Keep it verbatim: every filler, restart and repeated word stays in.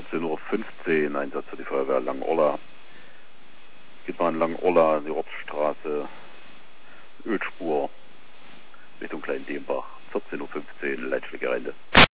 vierzehn Uhr fünfzehn, Einsatz für die Feuerwehr Langolla. Geht mal in Langolla, die Ortsstraße, Ölspur, Richtung Klein-Dembach, vierzehn Uhr fünfzehn, Leitstrecke Rente.